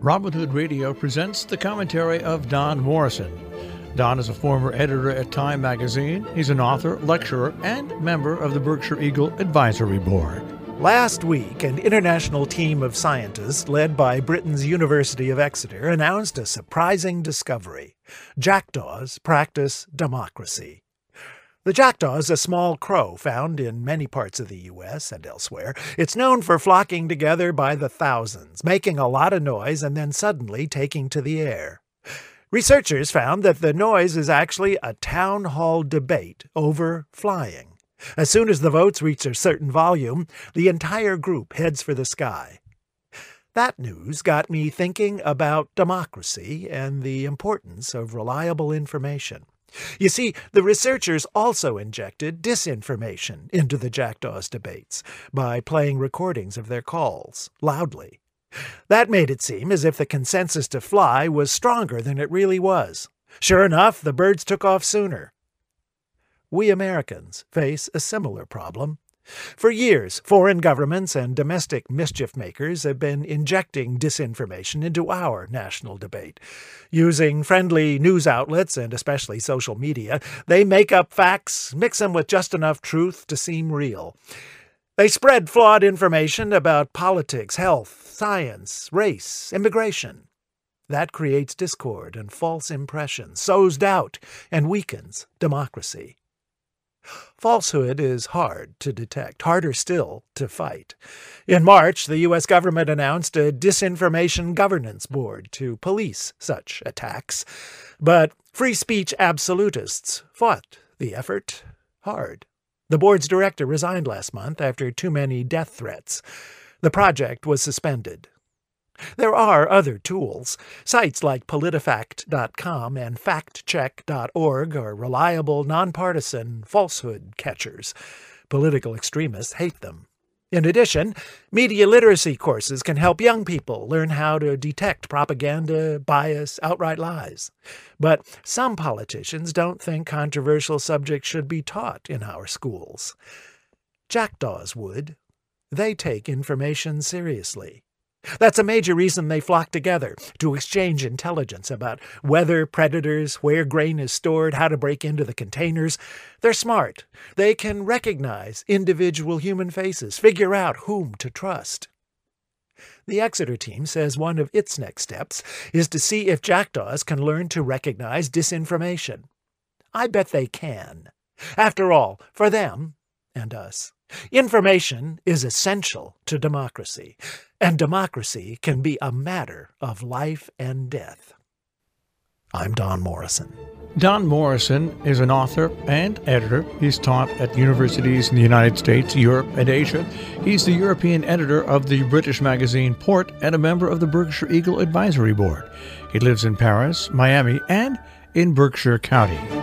Robin Hood Radio presents the commentary of Don Morrison. Don is a former editor at Time magazine. He's an author, lecturer, and member of the Berkshire Eagle Advisory Board. Last week, an international team of scientists led by Britain's University of Exeter announced a surprising discovery. Jackdaws practice democracy. The jackdaw is a small crow found in many parts of the U.S. and elsewhere. It's known for flocking together by the thousands, making a lot of noise and then suddenly taking to the air. Researchers found that the noise is actually a town hall debate over flying. As soon as the votes reach a certain volume, the entire group heads for the sky. That news got me thinking about democracy and the importance of reliable information. You see, the researchers also injected disinformation into the jackdaws' debates by playing recordings of their calls, loudly. That made it seem as if the consensus to fly was stronger than it really was. Sure enough, the birds took off sooner. We Americans face a similar problem. For years, foreign governments and domestic mischief makers have been injecting disinformation into our national debate. Using friendly news outlets and especially social media, they make up facts, mix them with just enough truth to seem real. They spread flawed information about politics, health, science, race, immigration. That creates discord and false impressions, sows doubt, and weakens democracy. Falsehood is hard to detect, harder still to fight. In March, the U.S. government announced a disinformation governance board to police such attacks. But free speech absolutists fought the effort hard. The board's director resigned last month after too many death threats. The project was suspended. There are other tools. Sites like PolitiFact.com and FactCheck.org are reliable, nonpartisan falsehood catchers. Political extremists hate them. In addition, media literacy courses can help young people learn how to detect propaganda, bias, outright lies. But some politicians don't think controversial subjects should be taught in our schools. Jackdaws would. They take information seriously. That's a major reason they flock together, to exchange intelligence about weather, predators, where grain is stored, how to break into the containers. They're smart. They can recognize individual human faces, figure out whom to trust. The Exeter team says one of its next steps is to see if jackdaws can learn to recognize disinformation. I bet they can. After all, for them and us, information is essential to democracy, and democracy can be a matter of life and death. I'm Don Morrison. Don Morrison is an author and editor. He's taught at universities in the United States, Europe, and Asia. He's the European editor of the British magazine Port and a member of the Berkshire Eagle Advisory Board. He lives in Paris, Miami, and in Berkshire County.